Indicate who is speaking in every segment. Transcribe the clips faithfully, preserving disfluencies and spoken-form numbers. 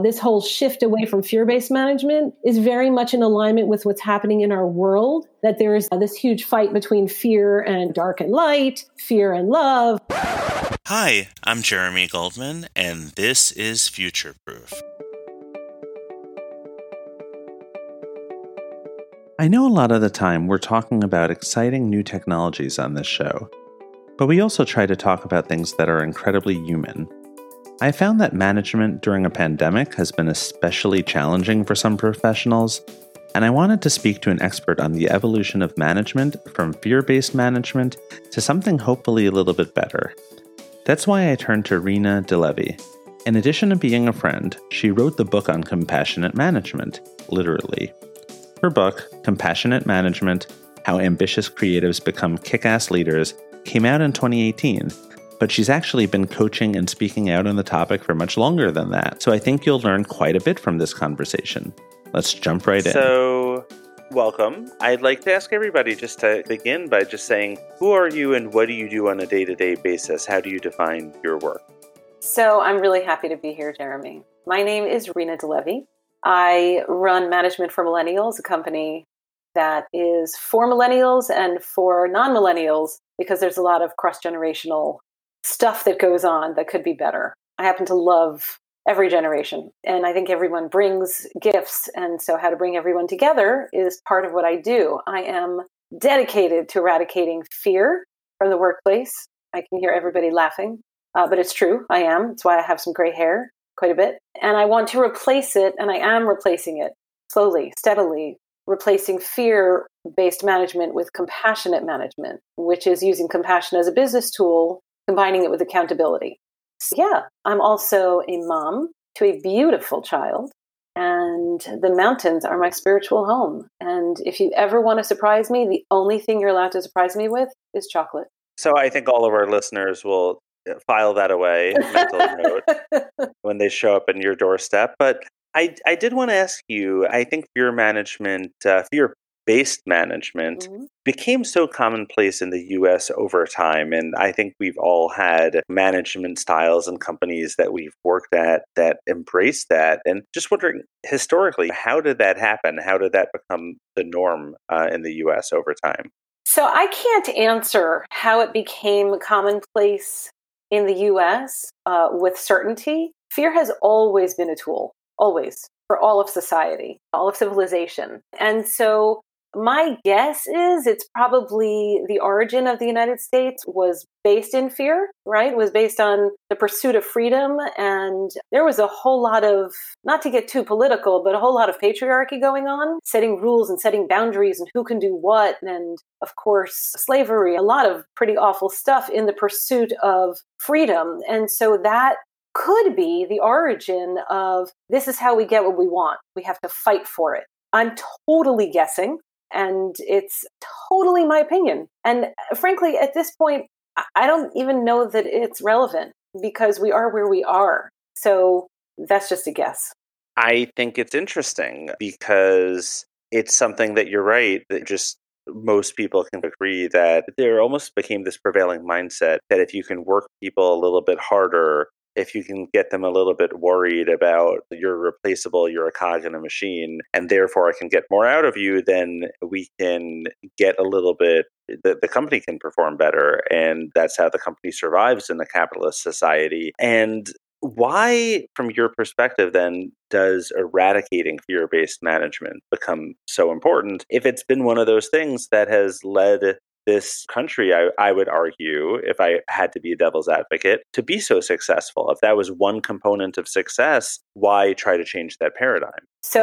Speaker 1: This whole shift away from fear-based management is very much in alignment with what's happening in our world, that there is this huge fight between fear and dark and light, fear and love.
Speaker 2: Hi, I'm Jeremy Goldman, and this is Future Proof. I know a lot of the time we're talking about exciting new technologies on this show, but we also try to talk about things that are incredibly human. I found that management during a pandemic has been especially challenging for some professionals, and I wanted to speak to an expert on the evolution of management from fear-based management to something hopefully a little bit better. That's why I turned to Rena DeLevy. In addition to being a friend, she wrote the book on compassionate management, literally. Her book, Compassionate Management: How Ambitious Creatives Become Kick-Ass Leaders, came out in twenty eighteen, but she's actually been coaching and speaking out on the topic for much longer than that, so I think you'll learn quite a bit from this conversation. Let's jump right in.
Speaker 3: So, welcome. I'd like to ask everybody just to begin by just saying, who are you and what do you do on a day-to-day basis? How do you define your work?
Speaker 4: So I'm really happy to be here, Jeremy. My name is Rena DeLevy. I run Management for Millennials, a company that is for millennials and for non-millennials, because there's a lot of cross-generational stuff that goes on that could be better. I happen to love every generation, and I think everyone brings gifts, and so how to bring everyone together is part of what I do. I am dedicated to eradicating fear from the workplace. I can hear everybody laughing, uh, but it's true. I am. That's why I have some gray hair, quite a bit. And I want to replace it, and I am replacing it slowly, steadily, replacing fear-based management with compassionate management, which is using compassion as a business tool, combining it with accountability. So yeah, I'm also a mom to a beautiful child, and the mountains are my spiritual home. And if you ever want to surprise me, the only thing you're allowed to surprise me with is chocolate.
Speaker 3: So I think all of our listeners will file that away, mental note, when they show up in your doorstep. But I, I did want to ask you, I think fear management, uh, fear-based management mm-hmm. became so commonplace in the U S over time. And I think we've all had management styles and companies that we've worked at that embrace that. And just wondering, historically, how did that happen? How did that become the norm uh, in the U S over time?
Speaker 4: So I can't answer how it became commonplace in the U S uh, with certainty. Fear has always been a tool, always, for all of society, all of civilization. And so my guess is it's probably the origin of the United States was based in fear, right? It was based on the pursuit of freedom. And there was a whole lot of, not to get too political, but a whole lot of patriarchy going on, setting rules and setting boundaries and who can do what. And of course, slavery, a lot of pretty awful stuff in the pursuit of freedom. And so that could be the origin of this is how we get what we want. We have to fight for it. I'm totally guessing. And it's totally my opinion. And frankly, at this point, I don't even know that it's relevant because we are where we are. So that's just a guess.
Speaker 3: I think it's interesting because it's something that you're right, that just most people can agree that there almost became this prevailing mindset that if you can work people a little bit harder, if you can get them a little bit worried about you're replaceable, you're a cog in a machine, and therefore I can get more out of you, then we can get a little bit, the, the company can perform better. And that's how the company survives in a capitalist society. And why, from your perspective, then, does eradicating fear-based management become so important if it's been one of those things that has led this country, I, I would argue, if I had to be a devil's advocate, to be so successful? If that was one component of success, why try to change that paradigm?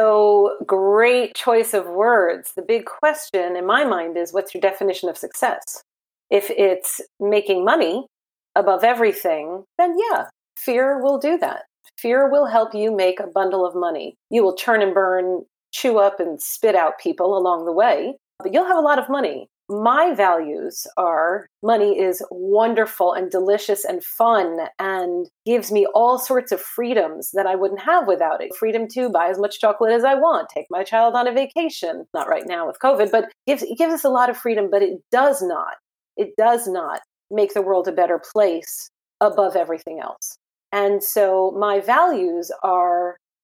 Speaker 4: So great choice of words. The big question in my mind is, what's your definition of success? If it's making money above everything, then yeah, fear will do that. Fear will help you make a bundle of money. You will churn and burn, chew up and spit out people along the way, but you'll have a lot of money. My values are money is wonderful and delicious and fun and gives me all sorts of freedoms that I wouldn't have without it. Freedom to buy as much chocolate as I want, take my child on a vacation, not right now with COVID, but gives, it gives us a lot of freedom, but it does not, it does not make the world a better place above everything else. And so my values are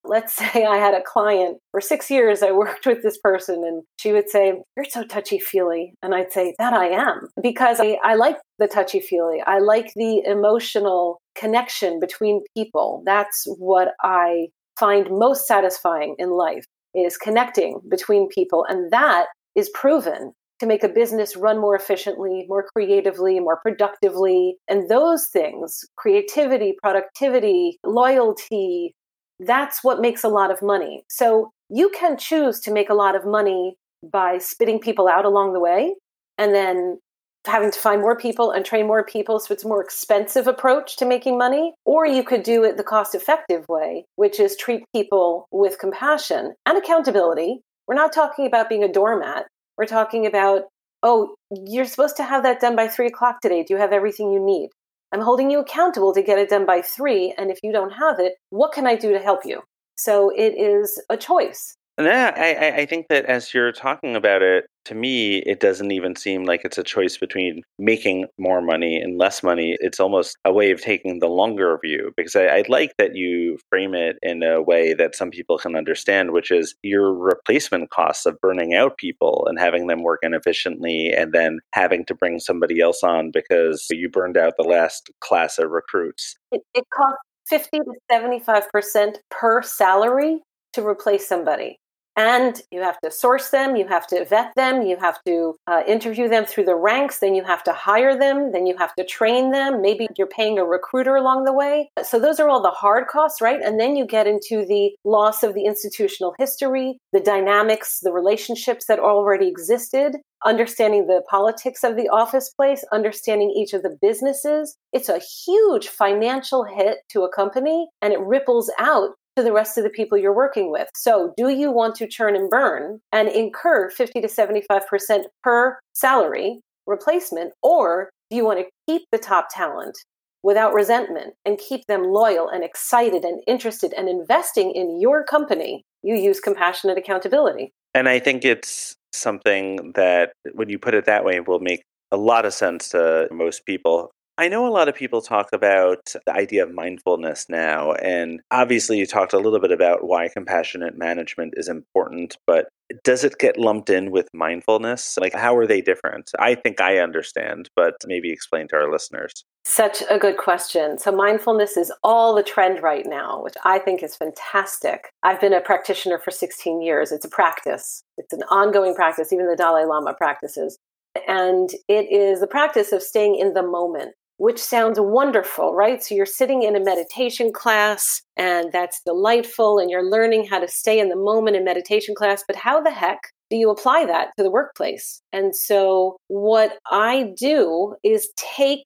Speaker 4: let's say I had a client for six years, I worked with this person and she would say, "You're so touchy-feely." And I'd say, "That I am," because I, I like the touchy-feely. I like the emotional connection between people. That's what I find most satisfying in life, is connecting between people. And that is proven to make a business run more efficiently, more creatively, more productively. And those things, creativity, productivity, loyalty, that's what makes a lot of money. So you can choose to make a lot of money by spitting people out along the way and then having to find more people and train more people. So it's a more expensive approach to making money. Or you could do it the cost-effective way, which is treat people with compassion and accountability. We're not talking about being a doormat. We're talking about, oh, you're supposed to have that done by three o'clock today. Do you have everything you need? I'm holding you accountable to get it done by three. And if you don't have it, what can I do to help you? So it is a choice.
Speaker 3: Yeah, I, I think that as you're talking about it, to me, it doesn't even seem like it's a choice between making more money and less money. It's almost a way of taking the longer view, because I, I like that you frame it in a way that some people can understand, which is your replacement costs of burning out people and having them work inefficiently and then having to bring somebody else on because you burned out the last class of recruits.
Speaker 4: It, it costs fifty to seventy-five percent per salary to replace somebody. And you have to source them, you have to vet them, you have to uh, interview them through the ranks, then you have to hire them, then you have to train them. Maybe you're paying a recruiter along the way. So those are all the hard costs, right? And then you get into the loss of the institutional history, the dynamics, the relationships that already existed, understanding the politics of the office place, understanding each of the businesses. It's a huge financial hit to a company, and it ripples out to the rest of the people you're working with. So do you want to churn and burn and incur fifty to seventy-five percent per salary replacement, or do you want to keep the top talent without resentment and keep them loyal and excited and interested and investing in your company? You use compassionate accountability.
Speaker 3: And I think it's something that, when you put it that way, will make a lot of sense to most people. I know a lot of people talk about the idea of mindfulness now, and obviously you talked a little bit about why compassionate management is important, but does it get lumped in with mindfulness? Like, how are they different? I think I understand, but maybe explain to our listeners.
Speaker 4: Such a good question. So mindfulness is all the trend right now, which I think is fantastic. I've been a practitioner for sixteen years. It's a practice. It's an ongoing practice. Even the Dalai Lama practices. And it is the practice of staying in the moment, which sounds wonderful, right? So you're sitting in a meditation class and that's delightful and you're learning how to stay in the moment in meditation class, but how the heck do you apply that to the workplace? And so what I do is take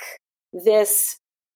Speaker 4: this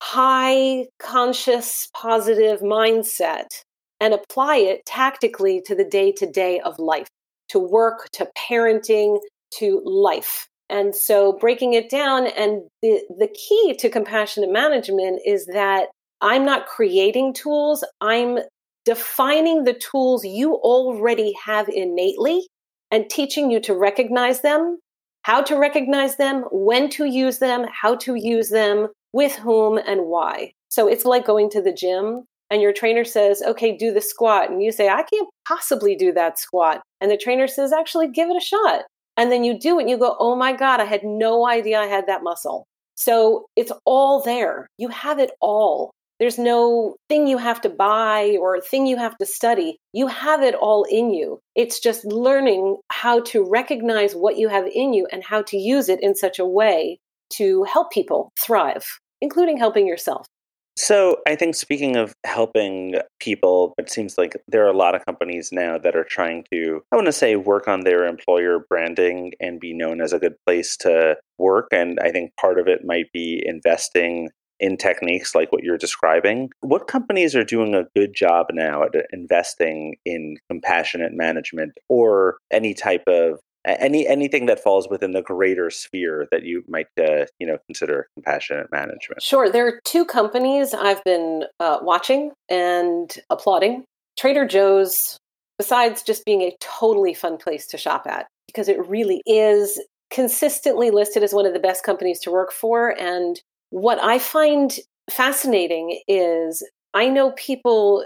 Speaker 4: high conscious positive mindset and apply it tactically to the day-to-day of life, to work, to parenting, to life. And so breaking it down, and the, the key to compassionate management is that I'm not creating tools. I'm defining the tools you already have innately and teaching you to recognize them, how to recognize them, when to use them, how to use them, with whom and why. So it's like going to the gym and your trainer says, okay, do the squat. And you say, I can't possibly do that squat. And the trainer says, actually, give it a shot. And then you do it and you go, oh my God, I had no idea I had that muscle. So it's all there. You have it all. There's no thing you have to buy or thing you have to study. You have it all in you. It's just learning how to recognize what you have in you and how to use it in such a way to help people thrive, including helping yourself.
Speaker 3: So I think, speaking of helping people, it seems like there are a lot of companies now that are trying to, I want to say, work on their employer branding and be known as a good place to work. And I think part of it might be investing in techniques like what you're describing. What companies are doing a good job now at investing in compassionate management or any type of Any anything that falls within the greater sphere that you might, uh, you know, consider compassionate management?
Speaker 4: Sure. There are two companies I've been uh, watching and applauding. Trader Joe's, besides just being a totally fun place to shop at, because it really is consistently listed as one of the best companies to work for. And what I find fascinating is I know people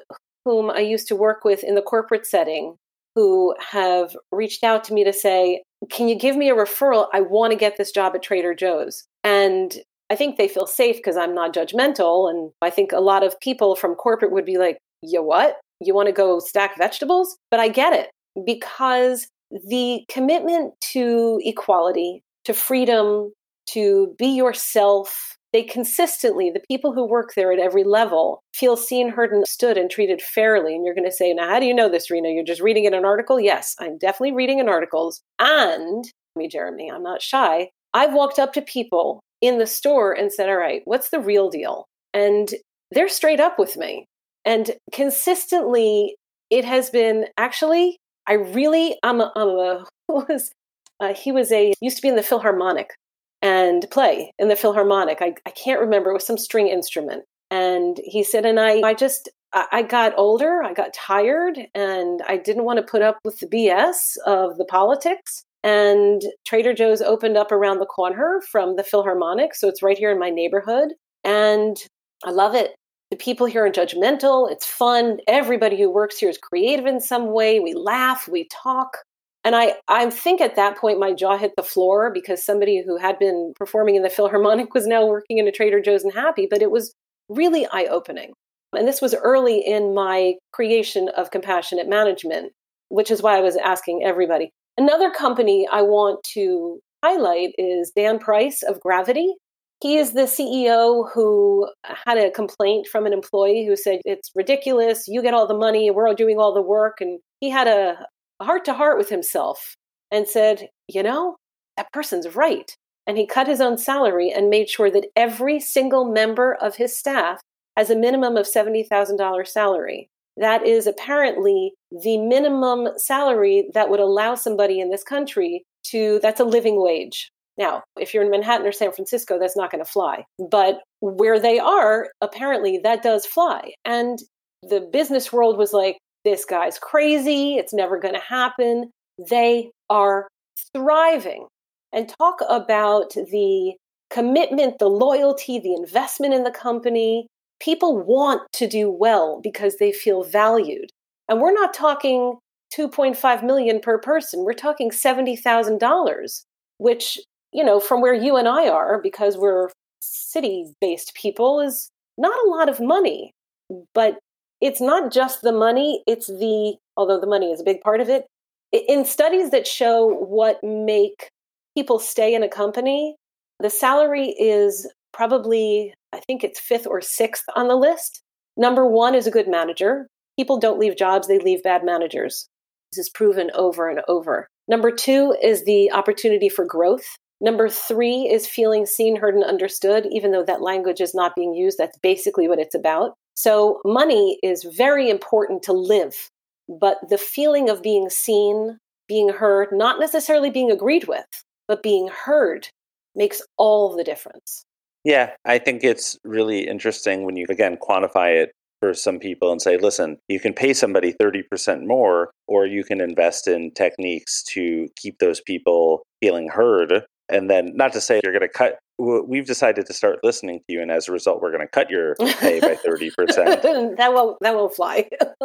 Speaker 1: whom I used to work with in the corporate setting who have reached out to me to say, can you give me a referral? I want to get this job at Trader Joe's. And I think they feel safe because I'm not judgmental. And I think a lot of people from corporate would be like, you what? You want to go stack vegetables? But I get it, because the commitment to equality, to freedom, to be yourself, they consistently, the people who work there at every level, feel seen, heard, and understood and treated fairly. And you're going to say, now, how do you know this, Rena? You're just reading in an article? Yes, I'm definitely reading in articles. And, me, Jeremy, I'm not shy. I've walked up to people in the store and said, all right, what's the real deal? And they're straight up with me. And consistently, it has been, actually, I really, I'm a, I'm a who was, uh, he was a, used to be in the Philharmonic and play in the Philharmonic. I, I can't remember, it was some string instrument. And he said, and I, I just, I, I got older, I got tired, and I didn't want to put up with the B S of the politics. And Trader Joe's opened up around the corner from the Philharmonic. So it's right here in my neighborhood. And I love it. The people here are judgmental. It's fun. Everybody who works here is creative in some way. We laugh, we talk. And I, I think at that point, my jaw hit the floor because somebody who had been performing in the Philharmonic was now working in a Trader Joe's and happy. But it was really eye-opening. And this was early in my creation of compassionate management, which is why I was asking everybody. Another company I want to highlight is Dan Price of Gravity. He is the C E O who had a complaint from an employee who said, it's ridiculous, you get all the money, we're all doing all the work. And he had a heart-to-heart with himself and said, you know, that person's right. And he cut his own salary and made sure that every single member of his staff has a minimum of seventy thousand dollars salary. That is apparently the minimum salary that would allow somebody in this country to, that's a living wage. Now, if you're in Manhattan or San Francisco, that's not going to fly. But where they are, apparently that does fly. And the business world was like, this guy's crazy. It's never going to happen. They are thriving. And talk about the commitment, the loyalty, the investment in the company. People want to do well because they feel valued. And we're not talking two point five million dollars per person. We're talking seventy thousand dollars, which, you know, from where you and I are, because we're city-based people, is not a lot of money. But it's not just the money, it's the, although the money is a big part of it, in studies that show what make people stay in a company, the salary is probably, I think it's fifth or sixth on the list. Number one is a good manager. People don't leave jobs, they leave bad managers. This is proven over and over. Number two is the opportunity for growth. Number three is feeling seen, heard, and understood, even though that language is not being used. That's basically what it's about. So money is very important to live, but the feeling of being seen, being heard, not necessarily being agreed with, but being heard makes all the difference.
Speaker 3: Yeah, I think it's really interesting when you, again, quantify it for some people and say, listen, you can pay somebody thirty percent more, or you can invest in techniques to keep those people feeling heard. And then, not to say you're going to cut, we've decided to start listening to you, and as a result, we're going to cut your pay by thirty percent.
Speaker 1: that won't, that won't fly.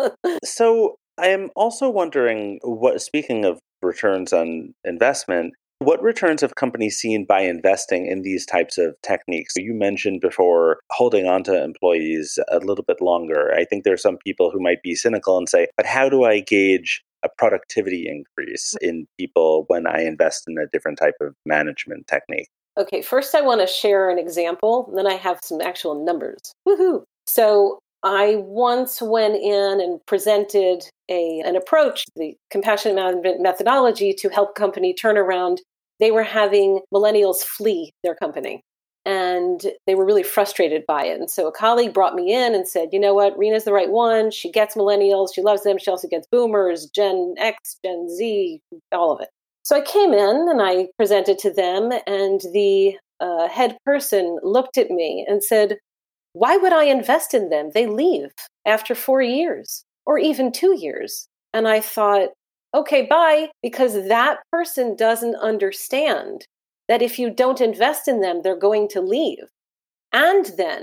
Speaker 3: So I am also wondering, what, speaking of returns on investment, what returns have companies seen by investing in these types of techniques? You mentioned before holding on to employees a little bit longer. I think there are some people who might be cynical and say, but how do I gauge a productivity increase in people when I invest in a different type of management technique?
Speaker 1: Okay, first I want to share an example, and then I have some actual numbers. Woohoo! So I once went in and presented a an approach, the compassionate management methodology, to help a company turn around. They were having millennials flee their company, and they were really frustrated by it. And so a colleague brought me in and said, you know what, Rena's the right one. She gets millennials. She loves them. She also gets boomers, Gen X, Gen Z, all of it. So I came in and I presented to them, and the uh, head person looked at me and said, why would I invest in them? They leave after four years or even two years. And I thought, okay, bye, because that person doesn't understand that if you don't invest in them, they're going to leave. And then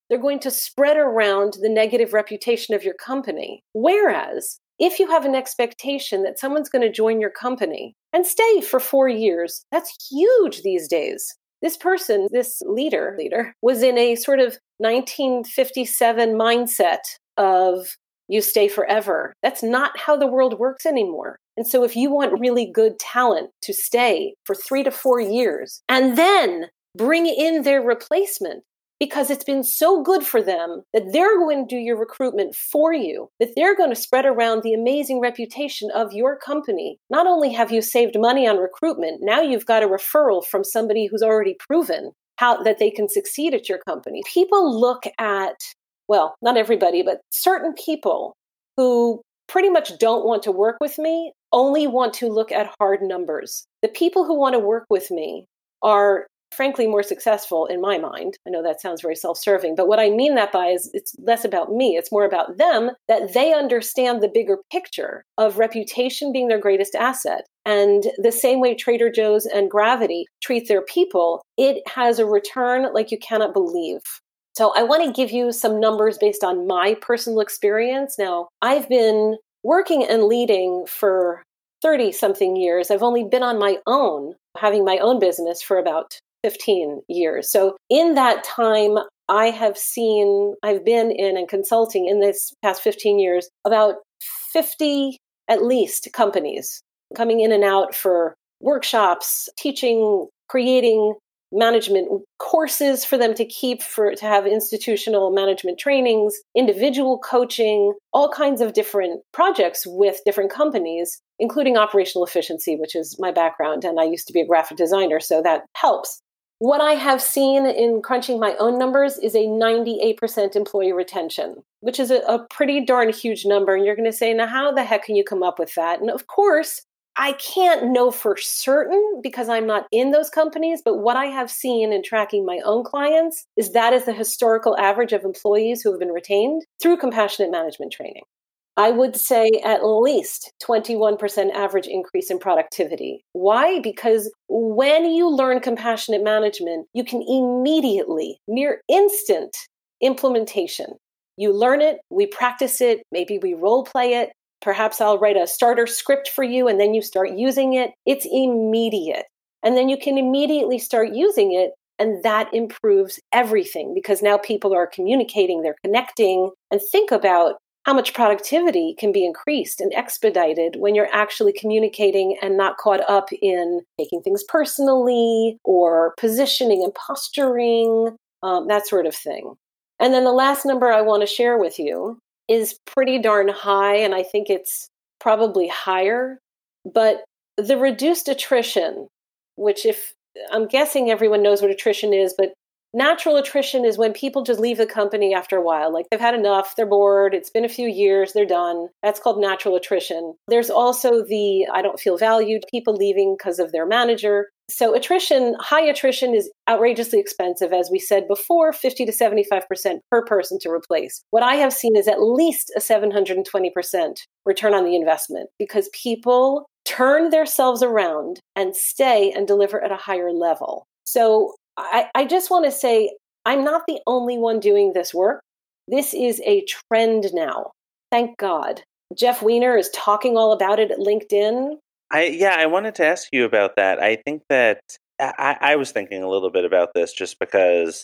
Speaker 1: they're going to spread around the negative reputation of your company. Whereas if you have an expectation that someone's going to join your company and stay for four years, that's huge these days. This person, this leader, leader was in a sort of nineteen fifty-seven mindset of you stay forever. That's not how the world works anymore. And so if you want really good talent to stay for three to four years and then bring in their replacement, because it's been so good for them that they're going to do your recruitment for you, that they're going to spread around the amazing reputation of your company. Not only have you saved money on recruitment, now you've got a referral from somebody who's already proven how that they can succeed at your company. People look at, well, not everybody, but certain people who pretty much don't want to work with me only want to look at hard numbers. The people who want to work with me are frankly more successful in my mind. I know that sounds very self-serving, but what I mean that by is it's less about me. It's more about them, that they understand the bigger picture of reputation being their greatest asset. And the same way Trader Joe's and Gravity treat their people, it has a return like you cannot believe. So I want to give you some numbers based on my personal experience. Now, I've been working and leading for thirty something years. I've only been on my own, having my own business for about fifteen years. So in that time, I have seen, I've been in and consulting in this past fifteen years, about fifty at least companies coming in and out for workshops, teaching, creating management courses for them to keep, for to have institutional management trainings, individual coaching, all kinds of different projects with different companies, including operational efficiency, which is my background. And I used to be a graphic designer, so that helps. What I have seen in crunching my own numbers is a ninety-eight percent employee retention, which is a, a pretty darn huge number. And you're going to say, now, how the heck can you come up with that? And of course, I can't know for certain because I'm not in those companies, but what I have seen in tracking my own clients is that is the historical average of employees who have been retained through compassionate management training. I would say at least twenty-one percent average increase in productivity. Why? Because when you learn compassionate management, you can immediately, near instant implementation. You learn it, we practice it, maybe we role play it. Perhaps I'll write a starter script for you and then you start using it. It's immediate. And then you can immediately start using it. And that improves everything because now people are communicating, they're connecting, and think about how much productivity can be increased and expedited when you're actually communicating and not caught up in taking things personally or positioning and posturing, um, that sort of thing. And then the last number I want to share with you is pretty darn high, and I think it's probably higher, but the reduced attrition, which if I'm guessing everyone knows what attrition is, but natural attrition is when people just leave the company after a while. Like they've had enough, they're bored, it's been a few years, they're done. That's called natural attrition. There's also the I don't feel valued, people leaving because of their manager. So attrition, high attrition is outrageously expensive. As we said before, fifty to seventy-five percent per person to replace. What I have seen is at least a seven hundred twenty percent return on the investment because people turn themselves around and stay and deliver at a higher level. So I, I just want to say, I'm not the only one doing this work. This is a trend now. Thank God. Jeff Weiner is talking all about it at LinkedIn.
Speaker 3: I yeah, I wanted to ask you about that. I think that I, I was thinking a little bit about this just because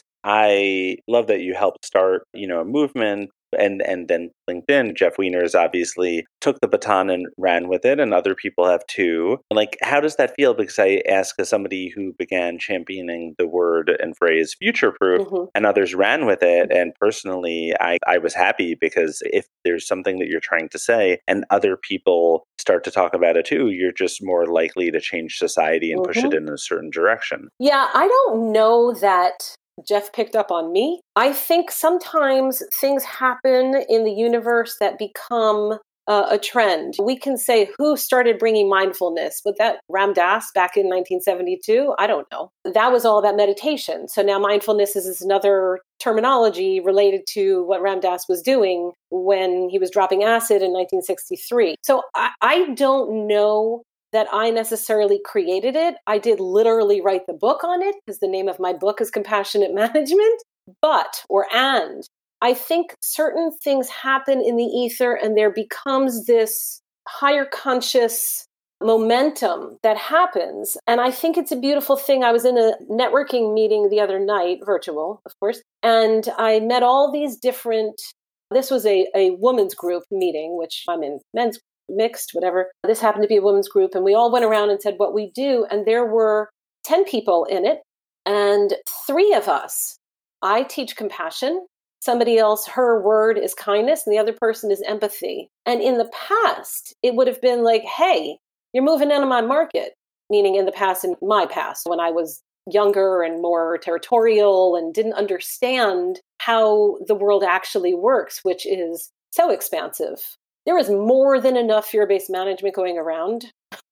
Speaker 3: I love that you helped start, you know, a movement. And and then LinkedIn, Jeff Weiner has obviously took the baton and ran with it, and other people have too. Like, how does that feel? Because I ask as somebody who began championing the word and phrase future-proof, mm-hmm. and others ran with it. And personally, I, I was happy because if there's something that you're trying to say and other people start to talk about it too, you're just more likely to change society and mm-hmm. push it in a certain direction.
Speaker 1: Yeah, I don't know that Jeff picked up on me. I think sometimes things happen in the universe that become uh, a trend. We can say who started bringing mindfulness, but that Ram Dass back in nineteen seventy-two, I don't know. That was all about meditation. So now mindfulness is, is another terminology related to what Ram Dass was doing when he was dropping acid in nineteen sixty-three. So I, I don't know that I necessarily created it. I did literally write the book on it because the name of my book is Compassionate Management. but, or and, I think certain things happen in the ether and there becomes this higher conscious momentum that happens. And I think it's a beautiful thing. I was in a networking meeting the other night, virtual, of course, and I met all these different, this was a, a women's group meeting, which I'm in men's mixed, whatever. This happened to be a women's group. And we all went around and said what we do. And there were ten people in it. And three of us, I teach compassion. Somebody else, her word is kindness. And the other person is empathy. And in the past, it would have been like, hey, you're moving into my market. Meaning in the past, in my past, when I was younger and more territorial and didn't understand how the world actually works, which is so expansive. There is more than enough fear-based management going around.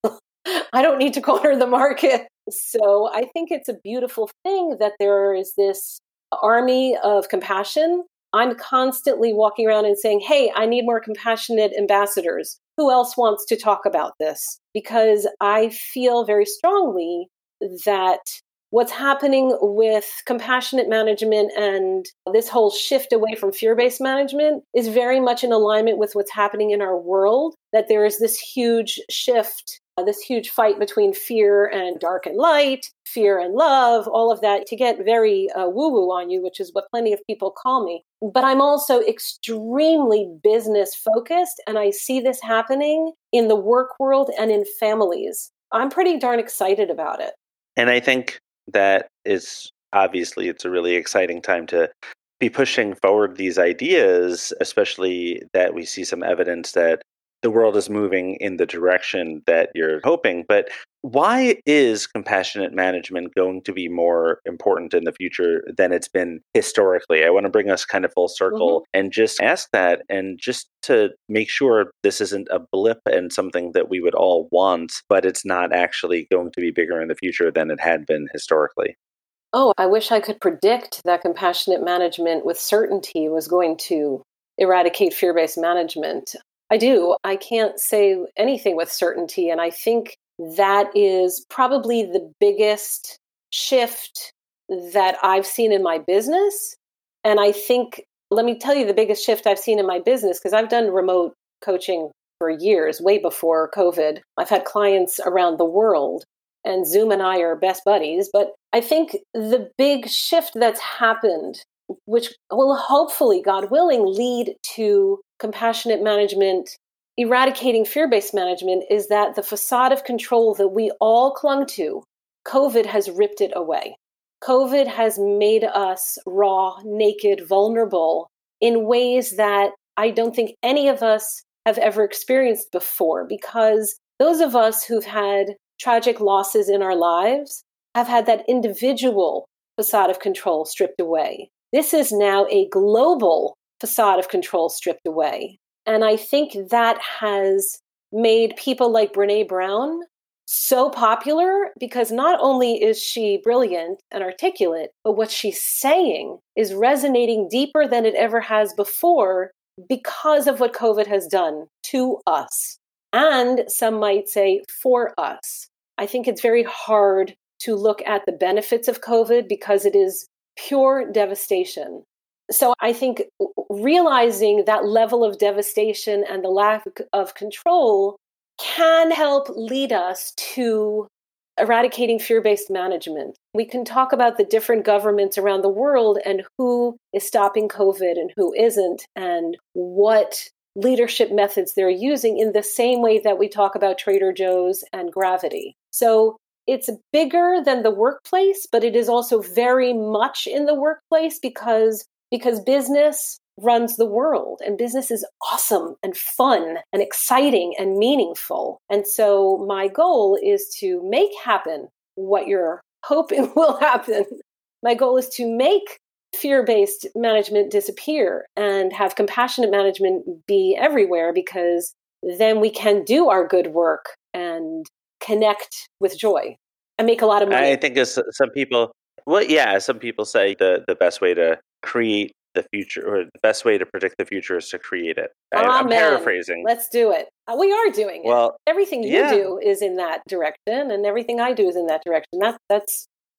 Speaker 1: I don't need to corner the market. So I think it's a beautiful thing that there is this army of compassion. I'm constantly walking around and saying, hey, I need more compassionate ambassadors. Who else wants to talk about this? Because I feel very strongly that what's happening with compassionate management and this whole shift away from fear-based management is very much in alignment with what's happening in our world, that there is this huge shift, uh, this huge fight between fear and dark and light, fear and love, all of that, to get very uh, woo-woo on you, which is what plenty of people call me. But I'm also extremely business focused, and I see this happening in the work world and in families. I'm pretty darn excited about it.
Speaker 3: And I think that is obviously it's a really exciting time to be pushing forward these ideas, especially that we see some evidence that the world is moving in the direction that you're hoping. But why is compassionate management going to be more important in the future than it's been historically? I want to bring us kind of full circle mm-hmm. and just ask that, and just to make sure this isn't a blip and something that we would all want, but it's not actually going to be bigger in the future than it had been historically.
Speaker 1: Oh, I wish I could predict that compassionate management with certainty was going to eradicate fear-based management. I do. I can't say anything with certainty. And I think that is probably the biggest shift that I've seen in my business. And I think, let me tell you the biggest shift I've seen in my business, because I've done remote coaching for years, way before COVID. I've had clients around the world, and Zoom and I are best buddies. But I think the big shift that's happened, which will hopefully, God willing, lead to compassionate management, eradicating fear-based management, is that the facade of control that we all clung to, COVID has ripped it away. COVID has made us raw, naked, vulnerable in ways that I don't think any of us have ever experienced before, because those of us who've had tragic losses in our lives have had that individual facade of control stripped away. This is now a global facade of control stripped away. And I think that has made people like Brené Brown so popular, because not only is she brilliant and articulate, but what she's saying is resonating deeper than it ever has before because of what COVID has done to us. And some might say for us. I think it's very hard to look at the benefits of COVID because it is pure devastation. So I think realizing that level of devastation and the lack of control can help lead us to eradicating fear-based management. We can talk about the different governments around the world and who is stopping COVID and who isn't, and what leadership methods they're using, in the same way that we talk about Trader Joe's and Gravity. So it's bigger than the workplace, but it is also very much in the workplace because, because business runs the world, and business is awesome and fun and exciting and meaningful. And so my goal is to make happen what you're hoping will happen. My goal is to make fear-based management disappear and have compassionate management be everywhere, because then we can do our good work and connect with joy and make a lot of money.
Speaker 3: I think as some people, well, yeah, some people say the, the best way to create the future, or the best way to predict the future, is to create it. I, I'm paraphrasing.
Speaker 1: Let's do it. Uh, we are doing it.
Speaker 3: Well,
Speaker 1: everything you
Speaker 3: yeah.
Speaker 1: do is in that direction, and everything I do is in that direction. That's that's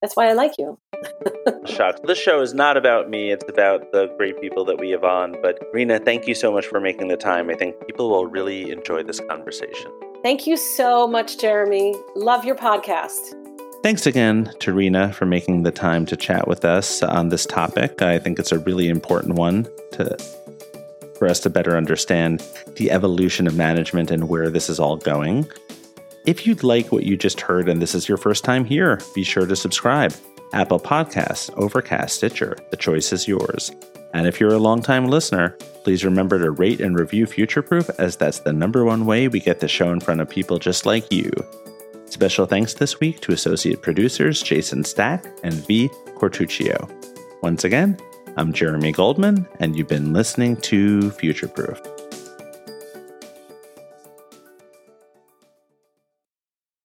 Speaker 1: That's why I like you.
Speaker 3: Shocked. This show is not about me. It's about the great people that we have on. But Rena, thank you so much for making the time. I think people will really enjoy this conversation.
Speaker 1: Thank you so much, Jeremy. Love your podcast.
Speaker 2: Thanks again to Rena for making the time to chat with us on this topic. I think it's a really important one to for us to better understand the evolution of management and where this is all going. If you'd like what you just heard and this is your first time here, be sure to subscribe. Apple Podcasts, Overcast, Stitcher, the choice is yours. And if you're a longtime listener, please remember to rate and review Futureproof, as that's the number one way we get the show in front of people just like you. Special thanks this week to associate producers Jason Stack and V. Cortuccio. Once again, I'm Jeremy Goldman, and you've been listening to Futureproof.